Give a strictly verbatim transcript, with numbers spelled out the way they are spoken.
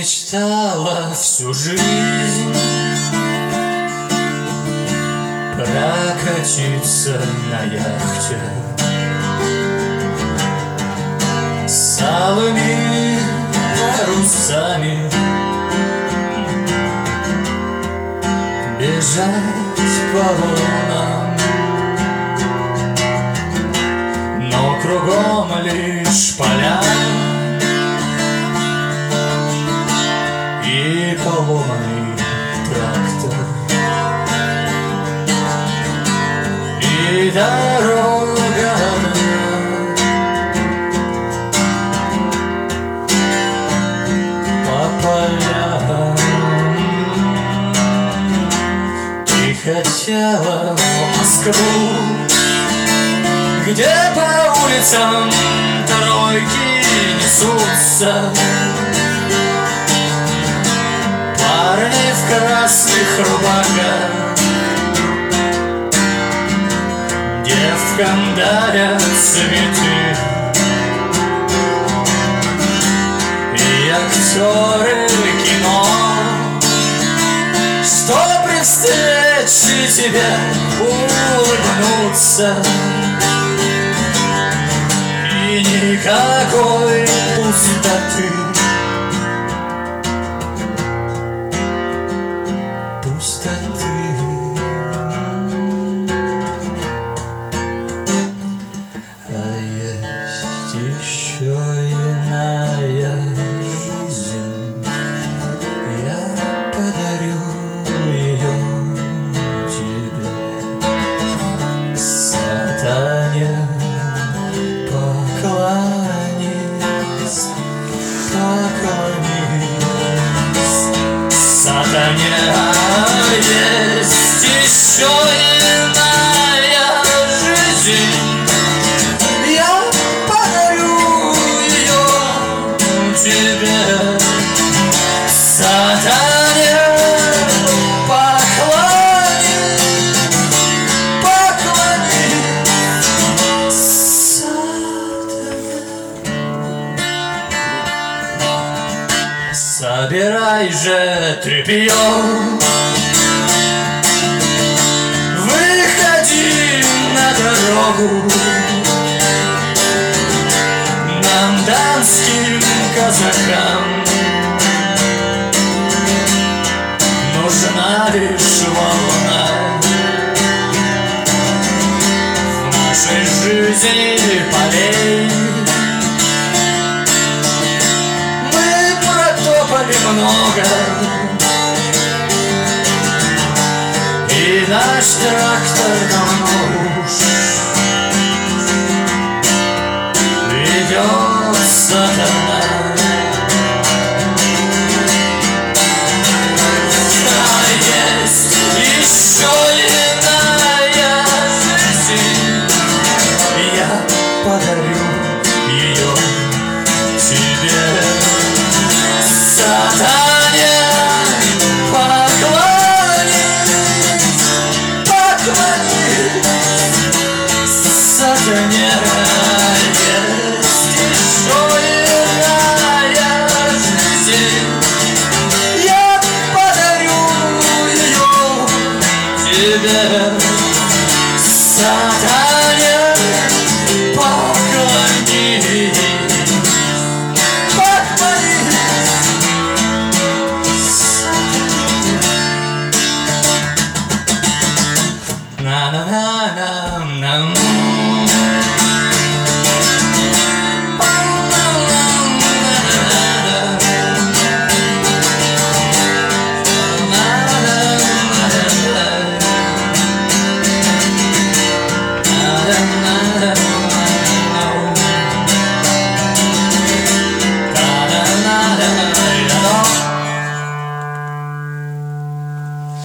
мечтала всю жизнь прокатиться на яхте с алыми парусами, бежать по волнам, но кругом лишь поля и поломанный трактор, и дорога по полям. Ты хотела в Москву, где по улицам тройки несутся парни в красных рубахах, девкам дарят цветы, и актеры кино, что при встрече тебе улыбнутся, и никакой пустоты. А есть еще иная жизнь, я подарю ее тебе. Сатане поклонись, поклонись Сатане. Есть еще иная жизнь, я подарю ее тебе. Сатане поклонись, поклонись Сатане. Собирай же тряпье, на дорогу, нам, донским казакам, нужна лишь волна в нашей жизни полей. Мы протопали много, и наш трактор давно уж ведет сатана. А есть еще иная жизнь, я подарю